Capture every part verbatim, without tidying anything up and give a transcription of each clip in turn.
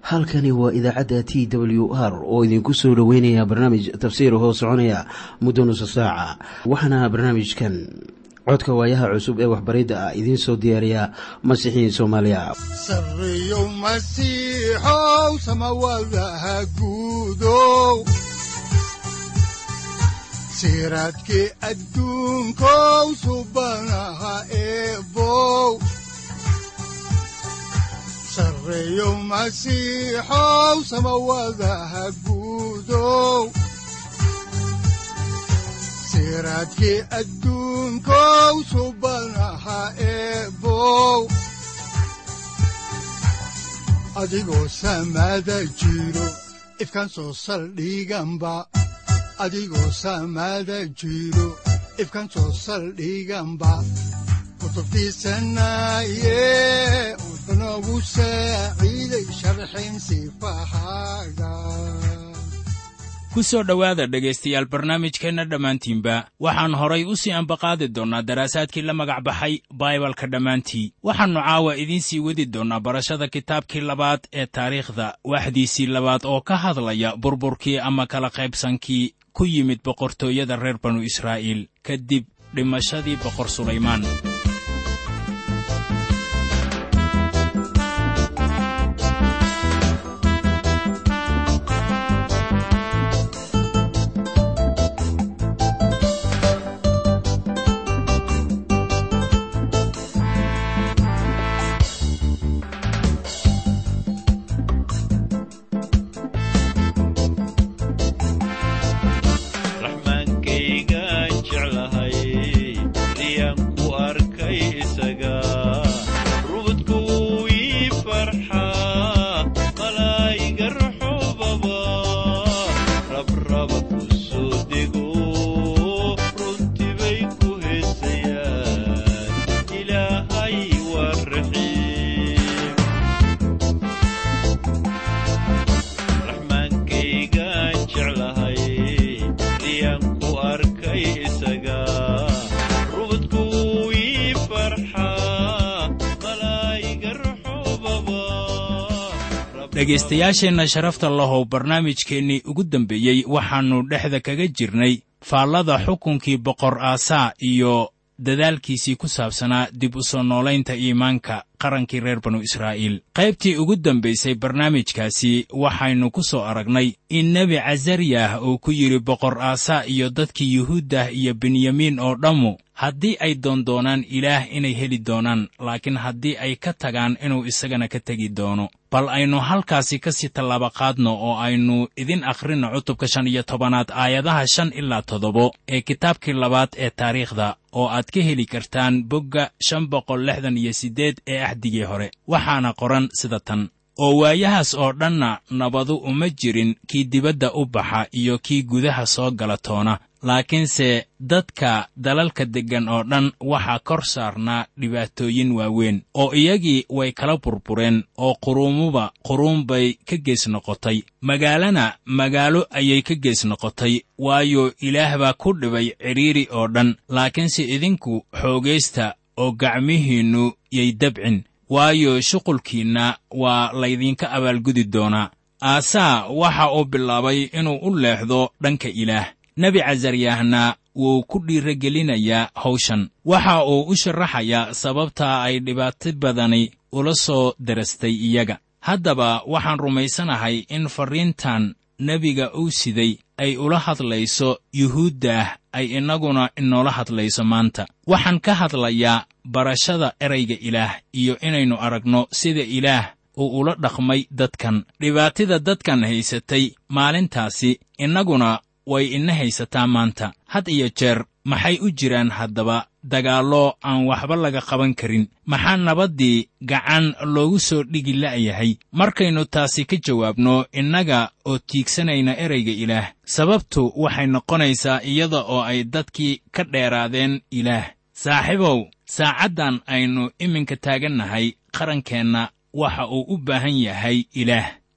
halkani waa idaacadda T W R oo idinku soo dhaweynaya barnaamij tafsiir hoo soconaya muddo nusu saaca. Waxaana barnaamijkan codka waayaha cusub ee waxbaridda ah idiin soo diyaariya Masiixiin Soomaaliya. Sareeyo Masiixow samawadaha guudow siraadkii adduunkow subanaha eebow Sareeyo Masiixow samawadaha guudow siraadkii adduunkow subanaha eebow adigoo samada jiro ifkaan soo saldhiganba adigoo samada jiro ifkaan soo saldhiganba kutubtiisanaye unogu saaciiday sharxin sifahaaga ku soo dhowaada dhegaystayaal barnaamijkeenna dhammaantiinba waxaan horay u sii ambaqaadi doonnaa daraasaadkii la magac baxay baibalka dhammaantii waxaannu caawa idiin sii wadi doonnaa barashada kitaabkii labaad ee taariikhda waxdiisii labaad oo ka hadlaya burburkii ama kala qaybsankii ku yimid boqortooyada reer banu israa'iil kadib dhimashadii boqor sulaymaan. dhegaystayaasheenna sharafta lahow barnaamijkeennii ugu dambeeyey waxaannu dhexda kaga jirnay faallada xukunkii boqor aasaa iyo dadaalkiisii ku saabsanaa dib u soo noolaynta iimaanka qarankii reer banu israa'iil. qaybtii ugu dambaysay barnaamijkaasi waxaynu ku soo aragnay in nebi casariyah uu ku yidhi boqor aasaa iyo dadkii yuhuuddah iyo benyamiin oo dhammu haddii ay doondoonaan ilaah inay heli doonaan laakiin haddii ay ka tagaan inuu isagana ka tegi doono. bal aynu halkaasi ka sii tallaaba qaadno oo aynu idin akhrinno cutubka shan iyo tobanaad aayadaha shan ilaa toddobo ee kitaabkii labaad ee taariikhda oo aad ka heli kartaan bogga shan boqol lixdan iyo siddeed ee axdigii hore. waxaana qoran sida tan: oo waayahaas oo dhanna nabadu uma jirin kii dibadda u baxa iyo kii gudaha soo gala toona, laakiinse dadka dalalka deggan oo dhan waxaa kor saarnaa dhibaatooyin waaweyn oo iyagii way kala burbureen oo quruumuba quruun bay ka gees noqotay, magaalana magaalo ayay ka gees noqotay, waayo ilaah baa ku dhibay cidhiiri oo dhan. laakiinse idinku xoogaysta oo gacmihiinnu yay dabcin, waayo shuqulkiinna waa laydinka abaalgudi doonaa. aasaa waxa uu bilaabay inuu u leexdo dhanka ilaah. nebi casariyahna wuu ku dhiiragelinayaa hawshan. waxa uu u sharaxayaa sababta ay dhibaato badani ula soo darastay iyaga. haddaba waxaan rumaysanahay in farriintan nebiga uu siday ay ula hadlayso yuhuuddah ay innaguna inoola hadlayso maanta. waxaan ka hadlayaa barashada erayga ilaah iyo inaynu aragno sida ilaah uu ula dhaqmay dadkan. dhibaatida dadkan haysatay maalintaasi innaguna way ina haysataa maanta. had iyo jeer maxay u jiraan haddaba dagaallo aan waxba laga qaban karin? maxaa nabaddii gacan loogu soo dhigi la'yahay? markaynu taasi ka jawaabno innaga oo tiigsanayna erayga ilaah, sababtu waxay noqonaysaa iyada oo ay dadkii ka dheeraadeen ilaah. saaxiibow, saacaddan aynu iminka taagannahay qarankeenna waxa uu u baahan yahay ilaah.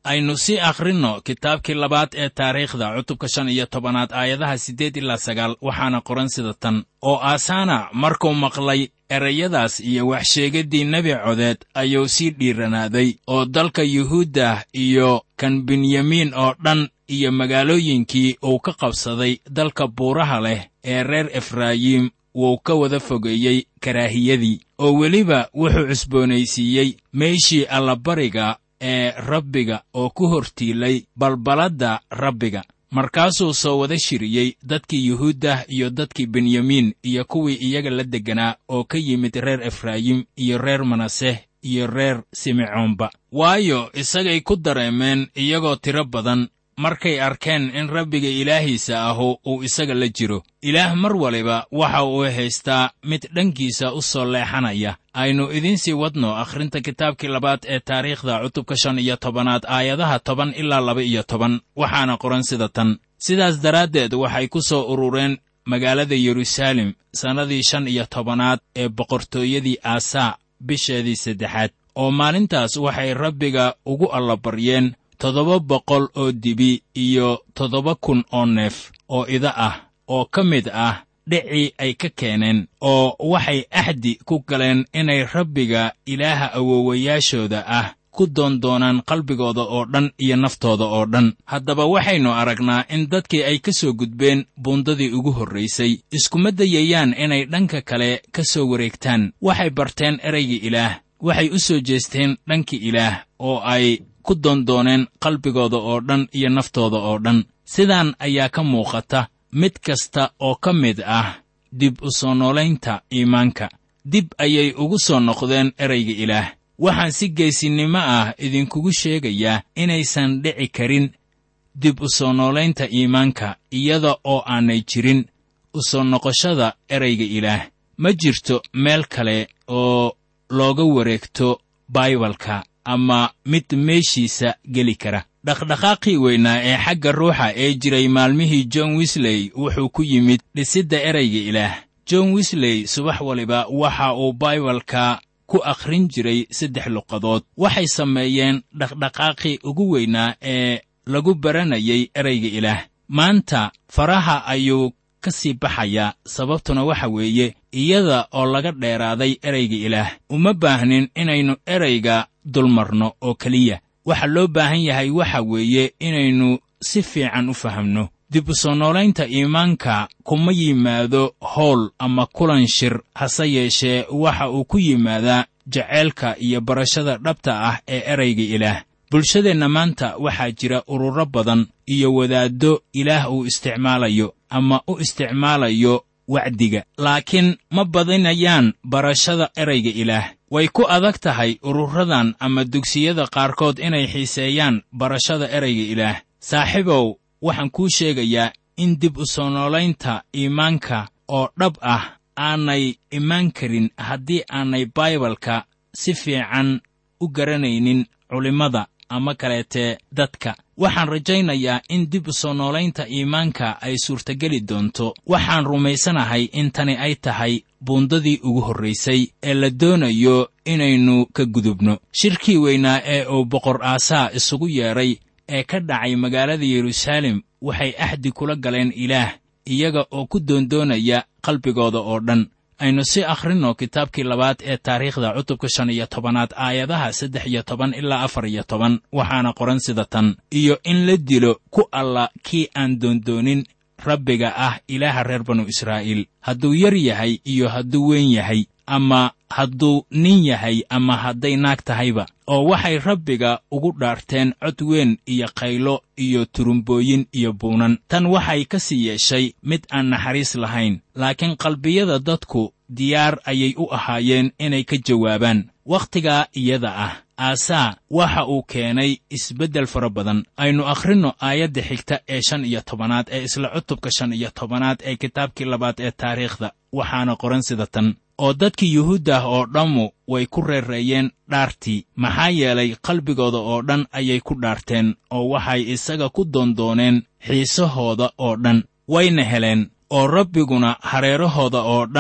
aynu sii akhrinno kitaabkii labaad ee taariikhda cutubka shan iyo tobanaad aayadaha siddeed ilaa sagaal waxaana qoran sida tan: oo aasaana markuu maqlay erayadaas iyo waxsheegaddii nebi codeed ayuu sii dhiiranaaday oo dalka yuhuudda iyo kan benyamiin oo dhan iyo magaalooyinkii uu ka qabsaday dalka buuraha leh ee reer efraayim wuu ka wada fogeeyey karaahiyadii, oo weliba wuxuu cusboonaysiiyey meeshii allabariga ee rabbiga oo ku hortiilay balballadda rabbiga. markaasuu soo wada shiriyey dadkii yuhuudda iyo dadkii benyamiin iyo kuwii iyaga la degganaa oo ka yimid reer efraayim iyo reer manaseh iyo reer simecoonba, waayo isagay ku dareemeen iyagoo tiro badan markay arkeen in rabbiga ilaahiisa ahu uu isaga la jiro. ilaah mar waliba waxa uu haystaa mid dhankiisa u soo leexanaya. aynu idiin sii wadno akhrinta kitaabkii labaad ee taariikhda cutubka shan iyo tobanaad aayadaha toban ilaa laba iyo toban waxaana qoran sida tan: sidaas daraaddeed waxay ku soo urureen magaalada yeruusaalem sannadii shan iyo tobanaad ee boqortooyadii aasaa bisheedii saddexaad, oo maalintaas waxay rabbiga ugu allabaryeen toddoba boqol oo dibi iyo toddoba kun oo neef oo ida ah oo ka mid ah dhicii ay ka keeneen, oo waxay axdi ku galeen inay rabbiga ilaaha awoowayaashooda ah ku doondoonaan qalbigooda oo dhan iyo naftooda oo dhan. haddaba waxaynu aragnaa in dadkii ay ka soo gudbeen buundadii ugu horraysay iskuma dayayaan inay dhanka kale ka soo wareegtaan. waxay barteen eraygii ilaah, waxay u soo jeesteen dhankii ilaah oo ay ku doondooneen qalbigooda oo dhan iyo naftooda oo dhan. sidaan ayaa ka muuqata mid kasta oo ka mid ah dib u soo noolaynta iimaanka. dib ayay ugu soo noqdeen erayga ilaah. waxaan si geesinimo ah idinkugu sheegayaa inaysan dhici karin dib u soo noolaynta iimaanka iyada oo aanay jirin u soo noqoshada erayga ilaah. ma jirto meel kale oo looga wareegto baibalka ama mid meeshiisa geli kara. dhaqdhaqaaqii weynaa ee xagga ruuxa ee jiray maalmihii john wesley wuxuu ku yimid dhisidda erayga ilaah. john wesley subax waliba waxa uu baibalka ku akhrin jiray saddex luqadood. waxay sameeyeen dhaqdhaqaaqii ugu weynaa ee lagu baranayay erayga ilaah. maanta faraha ayuu ka sii baxayaa, sababtuna waxa weeye iyada oo laga dheeraaday erayga ilaah. uma baahnin inaynu erayga dulmarno oo keliya. waxa loo baahan yahay waxa weeye inaynu si fiican u fahamno. dib u soo noolaynta iimaanka kuma yimaado howl ama kulan shir, hase yeeshee waxa uu ku yimaadaa jaceylka iyo barashada dhabta ah ee erayga ilaah. bulshadeenna maanta waxaa jira ururo badan iyo wadaaddo ilaah uu isticmaalayo ama u isticmaalayo wacdiga, laakiin ma badinayaan barashada erayga ilaah. way ku adag tahay ururadan ama dugsiyada qaarkood inay xiiseeyaan barashada erayga ilaah. saaxiibow, waxaan kuu sheegayaa in dib u soo noolaynta iimaanka oo dhab ah aanay imaan karin haddii aanay baibalka si fiican u garanaynin culimmada ama kaleetee dadka. waxaan rajaynayaa in dib u soo noolaynta iimaanka ay suurtageli doonto. waxaan rumaysanahay in tani ay tahay buundadii ugu horraysay ee la doonayo inaynu ka gudubno. shirkii weynaa ee uu boqor aasaa isugu yeedhay ee ka dhacay magaalada yeruusaalem waxay axdi kula galeen ilaah iyaga oo ku doondoonaya qalbigooda oo dhan. aynu si akhrinno kitaabkii labaad ee taariikhda cutubka shan iyo tobanaad aayadaha saddex iyo toban ilaa afar iyo toban waxaana qoran sida tan: iyo in la dilo ku alla kii aan doondoonin rabbiga ah ilaaha reer banu israa'iil, hadduu yar yahay iyo hadduu weyn yahay, ama hadduu nin yahay ama hadday naag tahayba. oo waxay rabbiga ugu dhaarteen cod weyn iyo qaylo iyo turumbooyin iyo buunan. tan waxay ka sii yeeshay mid aan naxariis lahayn, laakiin qalbiyada dadku diyaar ayay u ahaayeen inay ka jawaabaan. wakhtigaa iyada ah aasaa waxa uu keenay isbeddel fara badan. aynu akhrinno aayadda xigta ee shan iyo tobanaad ee isla cutubka shan iyo tobanaad ee kitaabkii labaad ee taariikhda waxaana qoran sida tan: oo dadkii yuhuuddah oo dhammu way ku reereeyeen dhaartii, maxaa yeelay qalbigooda oo dhan ayay ku dhaarteen, oo waxay isaga ku doondooneen xiisahooda oo dhan. wayna heleen, oo rabbiguna hareerahooda oo dhan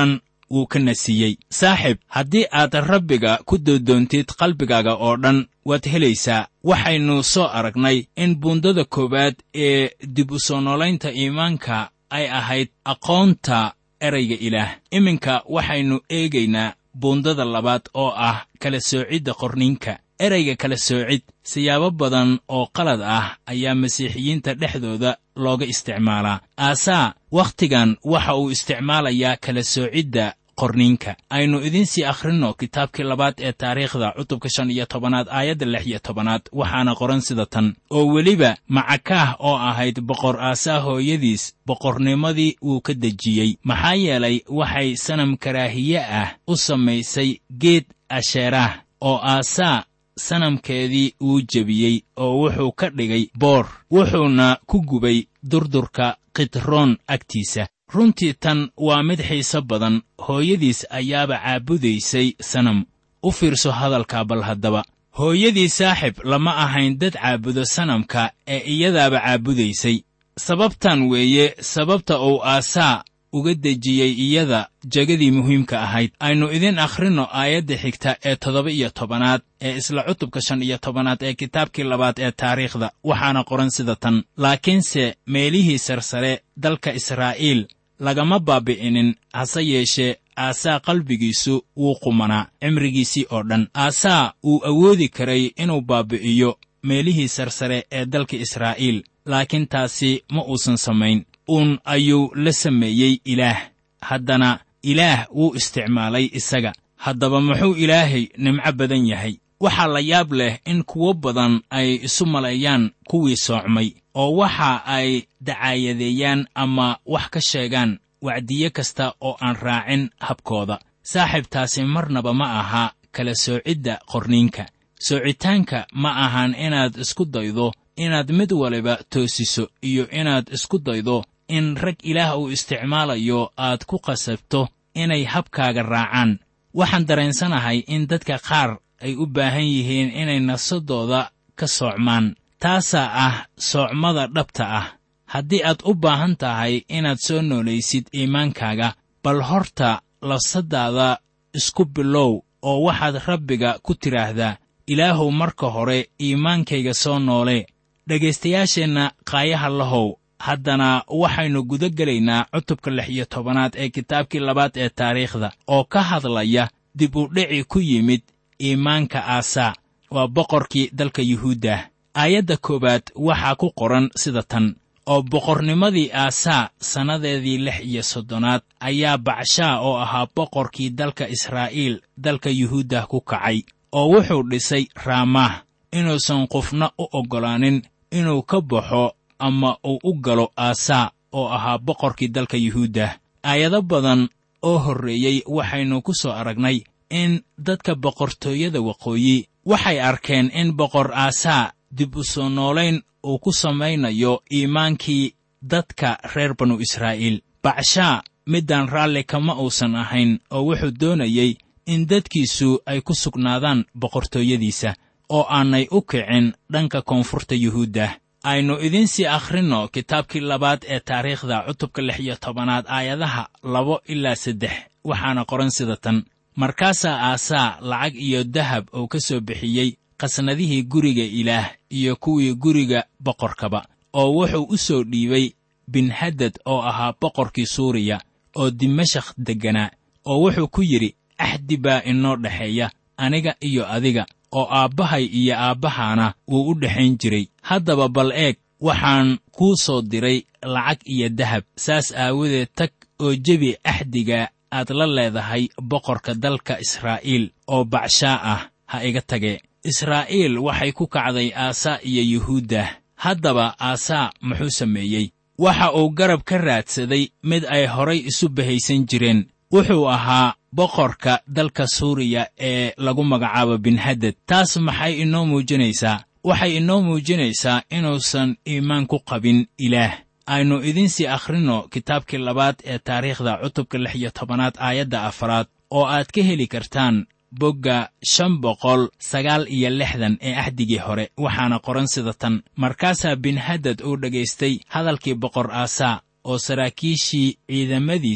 wuu ka nasiyey. saaxiib, haddii aad rabbiga ku doodoontid qalbigaaga oo dhan, waad helaysaa. waxaynu soo aragnay in buundada koowaad ee dib u soo noolaynta iimaanka ay ahayd aqoonta erayga ilaah. iminka waxaynu eegaynaa buundada labaad oo ah kala soocidda qorniinka. erayga kala soocid siyaabo badan oo qalad ah ayaa masiixiyiinta dhexdooda looga isticmaalaa. aasaa wakhtigan waxa uu isticmaalayaa kala soocidda qorniinka. aynu idinsii akhrinno kitaabkii labaad ee taariikhda cutubka shan iyo tobanaad aayadda lix iyo tobanaad, waxaana qoran sida tan: oo weliba macakaah oo ahayd boqor aasaa hooyadiis boqornimadii wuu ka dejiyey, maxaa yeelay waxay sanam karaahiye ah u samaysay geed asheeraah, oo aasaa sanamkeedii wuu jebiyey oo wuxuu ka dhigay boor, wuxuuna ku gubay durdurka qidroon agtiisa. runtii tan waa mid xiiso badan. hooyadiis ayaaba caabudaysay sanam. u fiirso hadalka bal haddaba. hooyadii saaxiib lama ahayn dad caabudo sanamka ee iyadaaba caabudaysay. sababtan weeye sababta uu aasaa uga dejiyey iyada jagadii muhiimka ahayd. aynu idin akhrinno aayadda xigta ee toddoba iyo tobanaad ee isla cutubka shan iyo tobanaad ee kitaabkii labaad ee taariikhda, waxaana qoran sida tan: laakiinse meelihii sarsare dalka Israa'iil lagama baabi'inin, hase yeeshee aasaa qalbigiisu wuu qumanaa cimrigiisii oo dhan. aasaa uu awoodi karay inuu baabi'iyo meelihii sarsare ee dalka Israa'iil, laakiin taasi ma uusan samayn. uun ayuu la sameeyey ilaah. haddana ilaah wuu isticmaalay isaga. haddaba muxuu ilaahay nimco badan yahay! waxaa la yaab leh in kuwo badan ay isu maleeyaan kuwii soocmay, oo waxa ay dacaayadeeyaan ama wax ka sheegaan wacdiye kasta oo aan raacin habkooda. saaxiibtaasi marnaba ma aha kala soocidda qorniinka. soocitaanka ma ahan inaad isku daydo inaad mid waliba toosiso, iyo inaad isku daydo in rag ilaah uu isticmaalayo aad ku qasabto inay habkaaga raacaan. waxaan dareensanahay in dadka qaar ay u baahan yihiin inay nafsadooda ka soocmaan. taasaa ah soocmada dhabta ah. haddii aad u baahan tahay inaad soo noolaysid iimaankaaga, bal horta lafsadaada isku bilow oo waxaad rabbiga ku tidhaahdaa: ilaahow, marka hore iimaankayga soo noole. dhegaystayaasheenna qaayaha lahow, haddana waxaynu guda gelaynaa cutubka lix iyo tobanaad ee kitaabkii labaad ee taariikhda, oo ka hadlaya dib u dhici ku yimid iimaanka aasaa, waa boqorkii dalka yuhuudda. aayadda koowaad waxaa ku qoran sida tan: oo boqornimadii aasaa sannadeedii lix iyo soddonaad ayaa bacshaa oo ahaa boqorkii dalka Israa'iil dalka yuhuudda ku kacay, oo wuxuu dhisay raamaah, inuusan qofna u oggolaanin inuu ka baxo ama uu u galo aasaa oo ahaa boqorkii dalka yuhuudda. aayado badan oo horreeyey waxaynu ku soo aragnay in dadka boqortooyada waqooyi waxay arkeen in boqor aasaa dib u soo noolayn uu ku samaynayo iimaankii dadka reer banu Israa'iil. bacshaa midaan raalli kama uusan ahayn, oo wuxuu doonayey in dadkiisu ay ku sugnaadaan boqortooyadiisa, oo aanay u kicin dhanka koonfurta yuhuudda. aynu idinsii akhrinno kitaabkii labaad ee taariikhda cutubka lix iyo tobanaad aayadaha labo ilaa saddex, waxaana qoran sida tan: markaasaa aasaa lacag iyo dahab uu ka soo bixiyey qasnadihii guriga ilaah iyo kuwii guriga boqorkaba, oo wuxuu u soo dhiibay binhadad oo ahaa boqorkii suuriya oo dimashakh degganaa, oo wuxuu ku yidhi: axdi baa inoo dhexeeya aniga iyo adiga, oo aabbahay iyo aabbahaana wuu u dhexayn jiray. haddaba bal eeg, waxaan kuu soo diray lacag iyo dahab. saas aawadeed tag oo jebi axdiga aad la leedahay boqorka dalka Israa'iil oo bacshaa ah, ha iga tagee. Israa'iil waxay ku kacday aasaa iyo yuhuudda. haddaba aasaa muxuu sameeyey? waxa uu garab ka raadsaday mid ay horay isu bahaysan jireen. wuxuu ahaa boqorka dalka suuriya ee lagu magacaabo binhadad. taas maxay inoo muujinaysaa? waxay inoo muujinaysaa inuusan iimaan ku qabin ilaah. aynu idinsii akhrinno kitaabkii labaad ee taariikhda cutubka lix iyo tobanaad aayadda afaraad, oo aad ka heli kartaan bogga shan boqol sagaal iyo lixdan ee axdigii hore, waxaana qoran sida tan: markaasaa binhadad uu dhagaystay hadalkii boqor aasaa, oo saraakiishii ciidamadiisa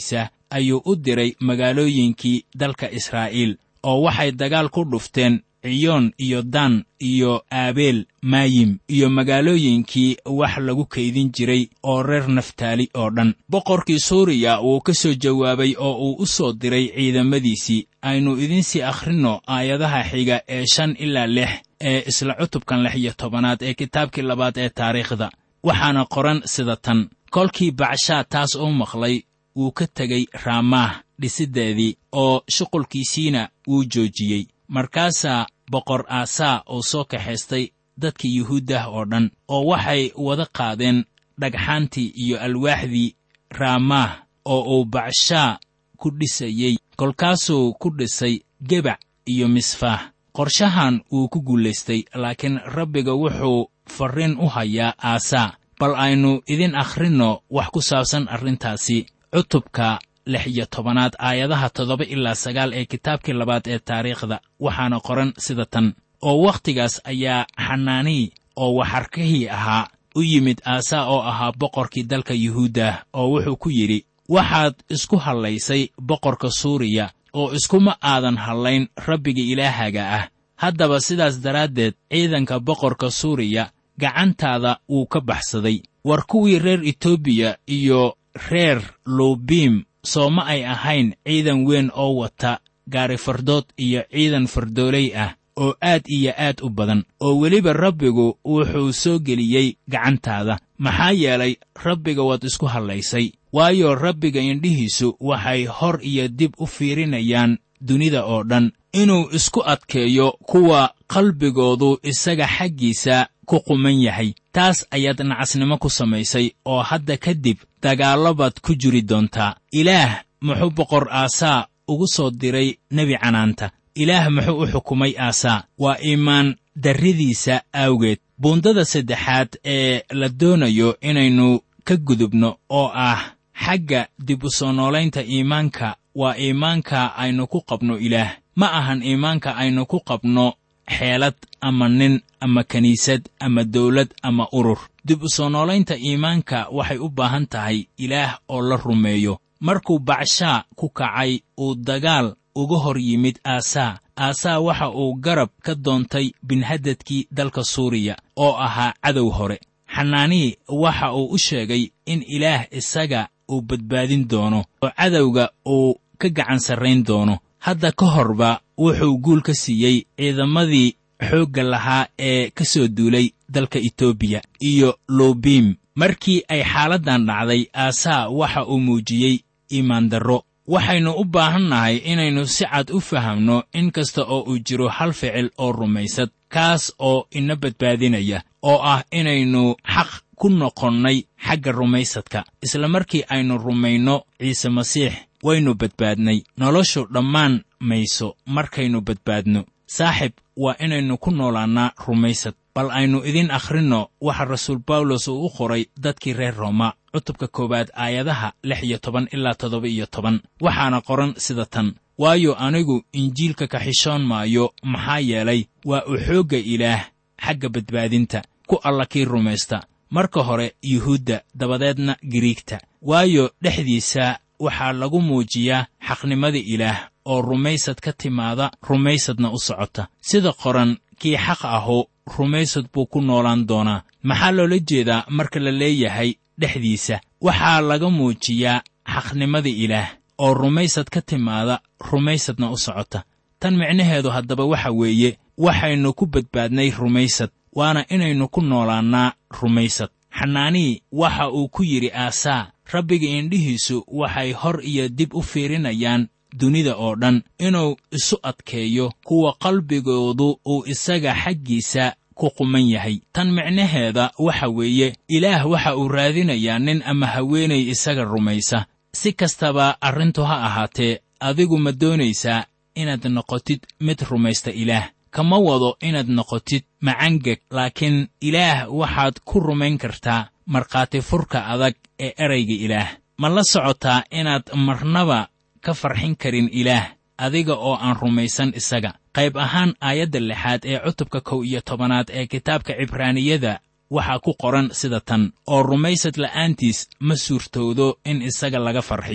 ayuu u diray magaalooyinkii dalka Israa'iil, oo waxay dagaal ku dhufteen ciyoon iyo dan iyo aabeel maayim iyo magaalooyinkii wax lagu kaydin jiray oo reer naftaali oo dhan. boqorkii suuriya wuu ka soo jawaabay oo uu u soo diray ciidamadiisii. aynu idinsii akhrinno aayadaha xiga ee shan ilaa lix ee isla cutubkan lix iyo tobanaad ee kitaabkii labaad ee taariikhda. waxaana qoran sida tan: kolkii bacshaa taas uu maqlay, wuu ka tegey raamaah dhisiddeedii, oo shuqulkiisiina wuu joojiyey. markaasaa boqor aasaa uu soo kaxaystay dadkii yuhuuddah oo dhan, oo waxay wada qaadeen dhagxaantii iyo alwaaxdii raamaah oo uu bacshaa ku dhisayey. kolkaasuu ku dhisay gebac iyo misfaah. qorshahan wuu ku guulaystay, laakiin rabbiga wuxuu farriin u hayaa aasaa. bal aynu idin akhrinno wax ku saabsan arrintaasi. cutubka lix iyo tobanaad aayadaha toddoba ilaa sagaal ee kitaabkii labaad ee taariikhda. waxaana qoran sida tan: oo wakhtigaas ayaa xanaanii oo waxarkihii ahaa u yimid aasaa oo ahaa boqorkii dalka yuhuuddah, oo wuxuu ku yidhi: waxaad isku hallaysay boqorka suuriya, oo iskuma aadan hallayn rabbiga ilaahaga ah. haddaba sidaas daraaddeed ciidanka boqorka suuriya gacantaada wuu ka baxsaday. war kuwii reer etoobiya iyo reer lubiim soo ma ay ahayn ciidan weyn oo wata gaari fardood iyo ciidan fardooley ah oo aad iyo aad u badan, oo weliba rabbigu wuxuu soo geliyey gacantaada. maxaa yeelay rabbiga waad isku hallaysay, waayo rabbiga indhihiisu waxay hor iyo dib u fiirinayaan dunida oo dhan, inuu isku adkeeyo kuwa qalbigoodu isaga xaggiisa ku quman yahay. taas ayaad nacasnimo ku samaysay, oo hadda kadib dagaallo baad ku jiri doontaa. ilaah muxuu boqor aasaa ugu soo diray nebi canaanta? ilaah muxuu u xukumay aasaa? waa iimaan darridiisa awgeed. buundada saddexaad ee la doonayo inaynu ka gudubno oo ah xagga dib u soo noolaynta iimaanka waa iimaanka aynu ku qabno ilaah. ma ahan iimaanka aynu ku qabno xeelad ama nin ama kiniisad ama dawlad ama urur. dib u soo noolaynta iimaanka waxay u baahan tahay ilaah oo la rumeeyo. markuu bacshaa ku kacay uu dagaal uga hor yimid aasaa, aasaa waxa uu garab ka doontay binhadadkii dalka suuriya oo ahaa cadow hore. xanaanii waxa uu u sheegay in ilaah isaga uu badbaadin doono oo cadowga uu ka gacan sarrayn doono. hadda ka horba wuxuu guul ka siiyey ciidamadii xoogga lahaa ee ka soo duulay dalka etoobiya iyo lubiim. markii ay xaaladdan dhacday, aasaa waxa uu muujiyey iimaandarro. waxaynu u baahannahay inaynu si cad u fahamno in kasta oo uu jiro hal ficil oo rumaysad, kaas oo ina badbaadinaya, oo ah inaynu xaq ku noqonnay xagga rumaysadka. isla markii aynu rumayno ciise masiix, waynu badbaadnay. noloshu dhammaan mayso markaynu badbaadno. saaxib, waa inaynu ku noolaannaa rumaysad. bal aynu idin akhrinno waxa rasuul bawlos uu u qoray dadkii reer rooma, cutubka koowaad aayadaha lix iyo toban ilaa toddoba iyo toban. waxaana qoran sida tan: waayo anigu injiilka ka xishoon maayo, maxaa yeelay waa u xoogga ilaah xagga badbaadinta ku alla kii rumaysta, marka hore yuhuudda, dabadeedna giriigta. waayo dhexdiisa waxaa lagu muujiyaa xaqnimada ilaah oo rumaysad ka timaada, rumaysadna u socota. sida qoran, kii xaq ahu rumaysad buu ku noolaan doonaa. maxaa loola jeedaa marka la leeyahay dhexdiisa? waxaa laga muujiyaa xaqnimada ilaah oo rumaysad ka timaada, rumaysadna u socota. tan micnaheedu haddaba waxa weeye, waxaynu ku badbaadnay rumaysad, waana inaynu ku noolaannaa rumaysad. xanaanii waxa uu ku yidhi aasaa, rabbiga indhihiisu waxay hor iyo dib u fiirinayaan dunida oo dhan, inuu isu adkeeyo kuwa qalbigoodu uu isaga xaggiisa ku quman yahay. tan micnaheeda waxa weeye, ilaah waxa uu raadinayaa nin ama haweenay isaga rumaysa. si kastaba arrintu ha ahaatee, adigu ma doonaysaa inaad noqotid mid rumaysta ilaah? kama wado inaad noqotid macangeg, laakiin ilaah waxaad ku rumayn kartaa markhaati furka adag ee erayga ilaah. ma la socotaa inaad marnaba ka farxin karin ilaah adiga oo aan rumaysan isaga? qayb ahaan aayadda lixaad ee cutubka kow iyo tobanaad ee kitaabka cibraaniyada waxaa ku qoran sida tan: oo rumaysad la'aantiis ma suurtoodo in isaga laga farxiyo.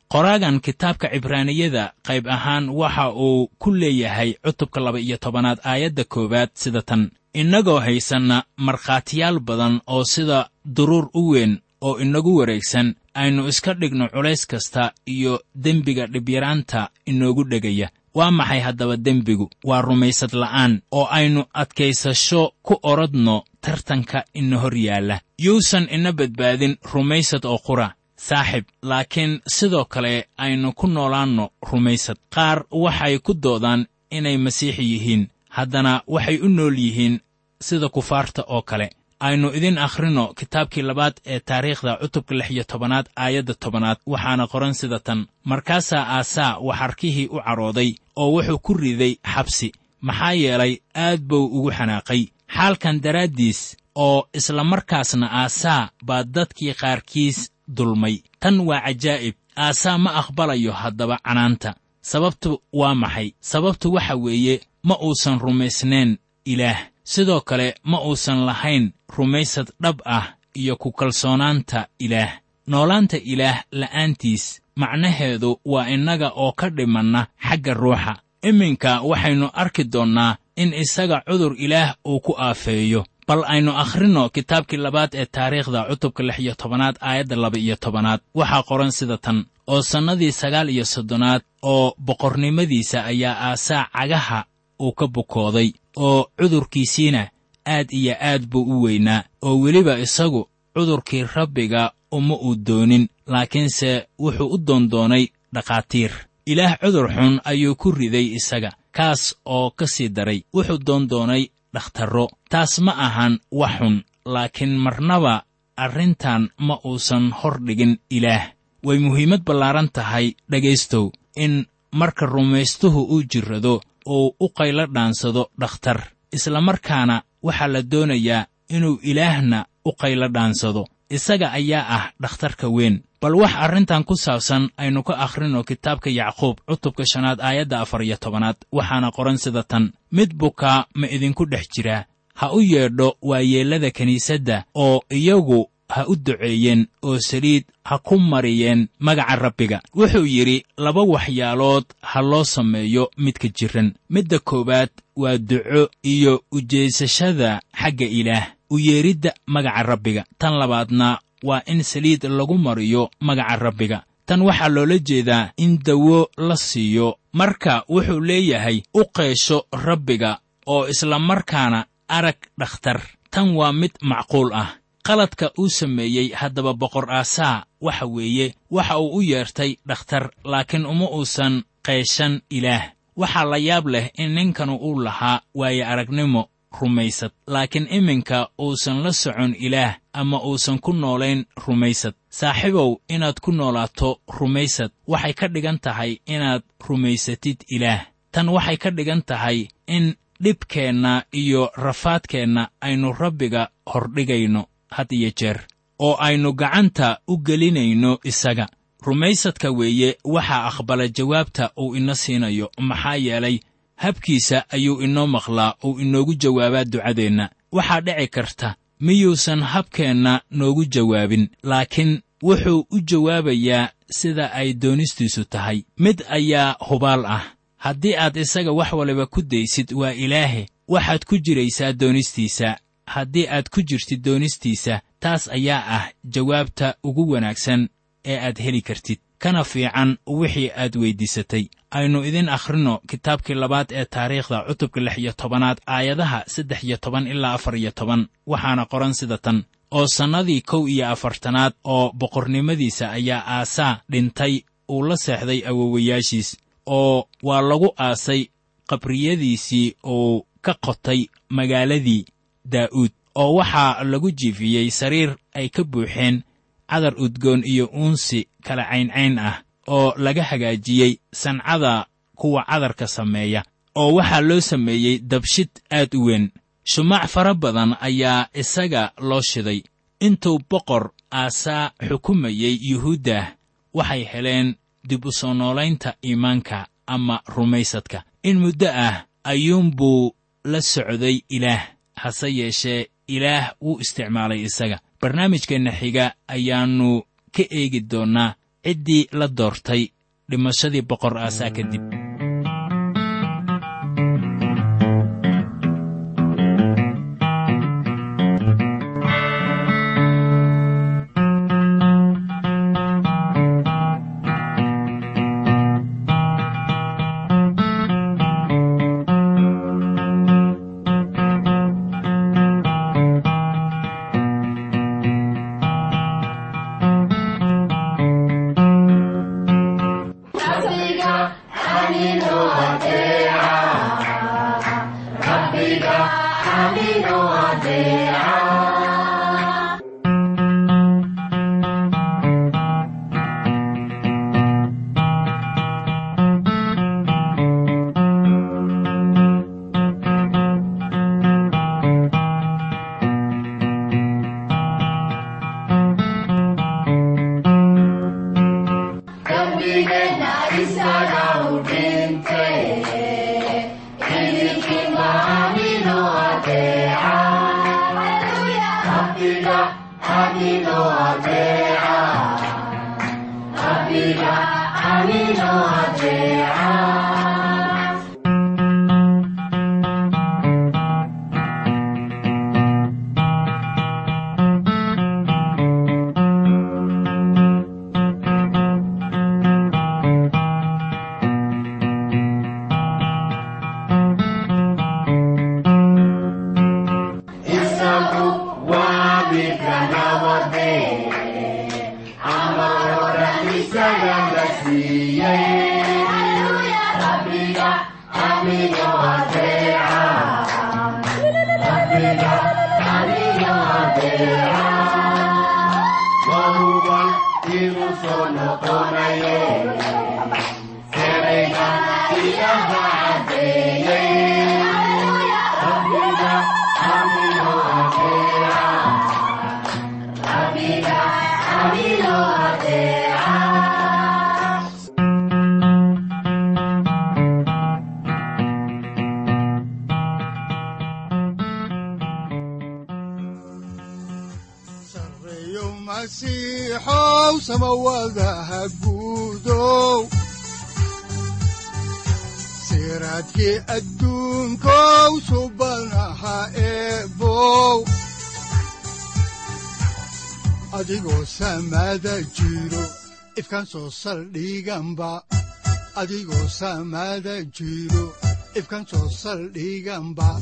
qoraagan kitaabka cibraaniyada qayb ahaan waxa uu ku leeyahay cutubka laba iyo tobanaad aayadda koowaad sida tan: innagoo haysanna markhaatiyaal badan oo sida duruur u weyn oo inagu wareegsan, aynu iska dhigno culays kasta iyo dembiga dhibyaraanta inoogu dhegaya. waa maxay haddaba dembigu? waa rumaysad la'aan, oo aynu adkaysasho ku orodno tartanka ina hor yaalla. yuusan ina badbaadin rumaysad oo qura saaxib, laakiin sidoo kale aynu ku noolaanno rumaysad. qaar waxay ku doodaan inay masiixi yihiin, haddana waxay u nool yihiin sida kufaarta oo kale. aynu idin akhrino kitaabkii labaad ee taariikhda cutubka lix iyo tobanaad aayadda tobanaad, waxaana qoran sida tan: markaasaa aasaa waxarkihii u carooday oo wuxuu ku riday xabsi, maxaa yeelay aad buu ugu xanaaqay xaalkan daraaddiis, oo isla markaasna aasaa baa dadkii qaarkiis dulmay. tan waa cajaa'ib. aasaa ma aqbalayo haddaba canaanta. sababtu waa maxay? sababtu waxa weeye ma uusan rumaysnayn ilaah. sidoo kale ma uusan lahayn rumaysad dhab ah iyo ku kalsoonaanta ilaah. noolaanta ilaah la'aantiis macnaheedu waa innaga oo ka dhimanna xagga ruuxa. iminka waxaynu arki doonnaa in isaga cudur ilaah uu ku aafeeyo. bal aynu akhrino kitaabkii labaad ee taariikhda cutubka lix iyo tobanaad aayadda laba iyo tobanaad. waxaa qoran sida tan: oo sannadii sagaal iyo soddonaad oo boqornimadiisa ayaa aasaa cagaha uu ka bukooday, oo cudurkiisiina aad iyo aad buu u weynaa, oo weliba isagu cudurkii rabbiga uma uu doonin, laakiinse wuxuu u doondoonay dhakhaatiir. ilaah cudur xun ayuu ku riday isaga, kaas oo ka sii daray. wuxuu doondoonay dhakhtarro. taas ma ahan wax xun, laakiin marnaba arrintan ma uusan hor dhigin ilaah. way muhiimad ballaaran tahay dhegaystow in marka rumaystuhu uu jirrado uu u qaylo dhaansado dhakhtar. isla markaana waxaa la doonayaa inuu ilaahna u qaylo dhaansado. isaga ayaa ah dhakhtarka weyn. bal wax arrintan ku saabsan aynu ka akhrino kitaabka yacquub cutubka shanaad aayadda afar iyo tobanaad, waxaana qoran sida tan: mid bukaa ma idinku dhex jiraa? ha u yeedho waayeellada kiniisadda, oo iyagu ha u duceeyeen oo saliid ha ku mariyeen magaca rabbiga. wuxuu yidhi laba waxyaalood ha loo sameeyo midka jirran. midda koowaad waa duco iyo ujeesashada xagga ilaah, u yeedhidda magaca rabbiga. tan labaadna waa in saliid lagu mariyo magaca rabbiga. tan waxaa loola jeedaa in dawo la siiyo. marka wuxuu leeyahay u qeesho rabbiga oo isla markaana arag dhakhtar. tan waa mid macquul ah. qaladka uu sameeyey haddaba boqor aasaa waxa weeye waxa uu u yeertay dhakhtar, laakiin uma uusan qeeshan ilaah. waxaa la yaab leh in ninkanu uu lahaa waaye aragnimo rumaysad, laakiin iminka uusan la socon ilaah ama uusan ku noolayn rumaysad. saaxiibow, inaad ku noolaato rumaysad waxay ka dhigan tahay inaad rumaysatid ilaah. tan waxay ka dhigan tahay in dhibkeenna iyo rafaadkeenna aynu rabbiga hordhigayno had iyo jeer, oo aynu gacanta u gelinayno isaga. rumaysadka weeye waxaa aqbala jawaabta uu ina siinayo, maxaa yeelay habkiisa ayuu inoo maqlaa uu inoogu jawaabaa ducadeenna. waxaa dhici karta miyuusan habkeenna noogu jawaabin, laakiin wuxuu u jawaabayaa sida ay doonistiisu tahay. mid ayaa hubaal ah: haddii aad isaga wax waliba ku daysid, waa ilaahe, waxaad ku jiraysaa doonistiisa. haddii aad ku jirtid doonistiisa, taas ayaa ah jawaabta ugu wanaagsan ee aad heli kartid, kana fiican wixii aad weyddiisatay. aynu idin akhrino kitaabkii labaad ee taariikhda cutubka lix iyo tobanaad aayadaha saddex iyo toban ilaa afar iyo toban, waxaana qoran sida tan: oo sannadii kow iyo afartanaad oo boqornimadiisa ayaa aasaa dhintay, uu la seexday awowayaashiis, oo waa lagu aasay qabriyadiisii uu ka qotay magaaladii daa'uud. oo waxaa lagu jiifiyey sariir ay ka buuxeen cadar udgoon iyo uunsi kala cayncayn ah, oo laga hagaajiyey sancada kuwa cadarka sameeya. oo waxaa loo sameeyey dabshid aad u weyn. shumac fara badan ayaa isaga loo shiday. intuu boqor aasaa xukumayey yuhuudda, waxay heleen dib u soo noolaynta iimaanka ama rumaysadka. in muddo ah ayuunbuu la socday ilaah, hase yeeshee ilaah wuu isticmaalay isaga. barnaamijkeenna xiga ayaannu ka eegi doonnaa ciddii la doortay dhimashadii boqor aasaa kadib. masiixow samawadaha guudow siraadkii adduunkow subanaha eebow adigoo samada jiro ifkaan soo saldhiganba adigoo samada jiro ifkaan soo saldhiganba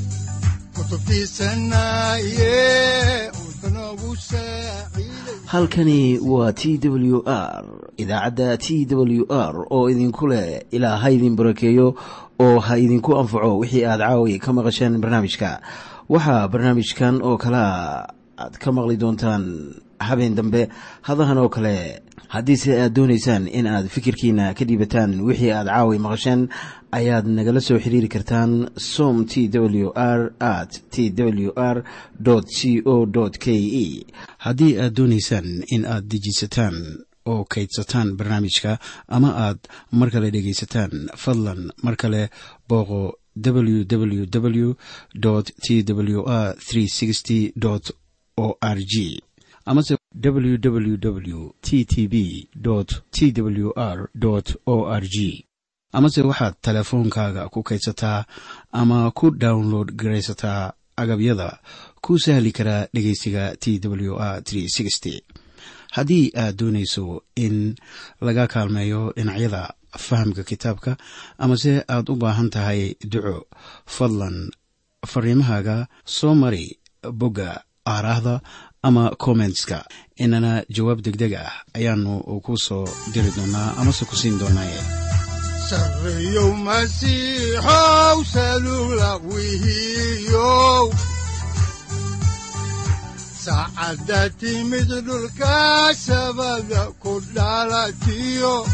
halkani waa T W R idaacadda T W R oo idinku leh ilaa ha idin barakeeyo oo ha idinku anfaco wixii aad caawi ka maqasheen barnaamijka. waxaa barnaamijkan oo kala aad ka maqli doontaan habeen dambe hadahan oo kale. haddiise aad doonaysaan in aad fikirkiina ka dhiibataan wixii aad caawi maqasheen ayaad nagala soo xiriiri kartaan som T W R at T W R C O K E haddii aad doonaysaan in aad dejisataan oo kaydsataan barnaamijka ama aad mar kale dhegaysataan fadlan mar kale booqo w w w T W R three sixty O R G amase w w w T T B T W R O R G amase waxaad telefoonkaaga ku kaydsataa ama ku download garaysataa agabyada ku sahli karaa dhegeysiga T W R three sixty. haddii aad doonayso in laga kaalmeeyo dhinacyada fahamka kitaabka amase aad u baahan tahay duco, fadlan fariimahaaga soo mari bogga aaraahda ama commentska inana jawaab degdeg ah ayaanu ku soo diri doonaa amase ku siin doonaaye. sareeyow masiixow salula wihiyow saacadda timid dhulka sabada ku dhalatiyo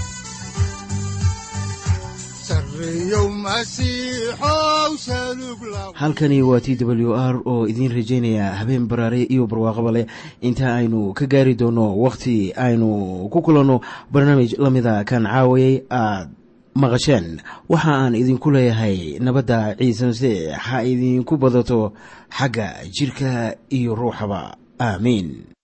halkani waa T W R oo idiin rajaynaya habeen baraare iyo barwaaqaba leh inta aynu ka gaari doono wakhti aynu ku kulanno barnaamij la mida kan caawayay aad maqasheen. waxa aan idinku leeyahay nabadda ciise masiix ha idinku badato xagga jirka iyo ruuxaba. aamiin.